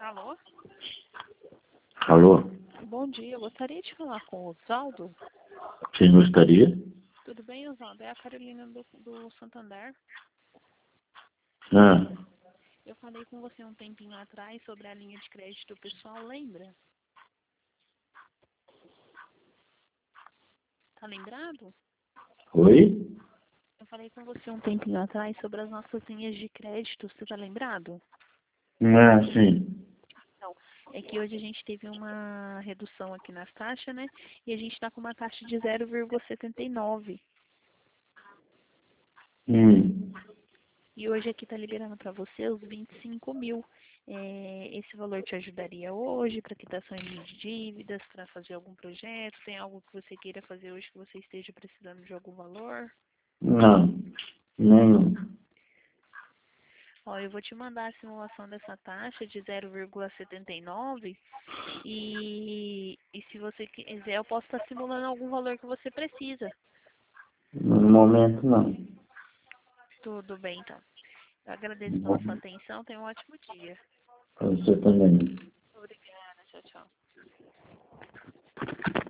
Alô? Alô? Bom dia, eu gostaria de falar com o Oswaldo. Quem gostaria? Tudo bem, Oswaldo? É a Carolina do Santander. Ah, Eu falei com você um tempinho atrás sobre a linha de crédito pessoal, lembra? Tá lembrado? oi? Eu falei com você um tempinho atrás sobre as nossas linhas de crédito, você tá lembrado? Ah, sim. Não, é que hoje a gente teve uma redução aqui nas taxas, né? E a gente tá com uma taxa de 0,79. E hoje aqui tá liberando para você os 25 mil. Esse valor te ajudaria hoje para quitação de dívidas, para fazer algum projeto? Tem algo que você queira fazer hoje que você esteja precisando de algum valor? Não, nenhum. Ó, eu vou te mandar a simulação dessa taxa de 0,79 e se você quiser eu posso estar simulando algum valor que você precisa. No momento, não. Tudo bem, então. Eu agradeço pela sua atenção. Tenha um ótimo dia. Você também. Obrigada. Tchau, tchau.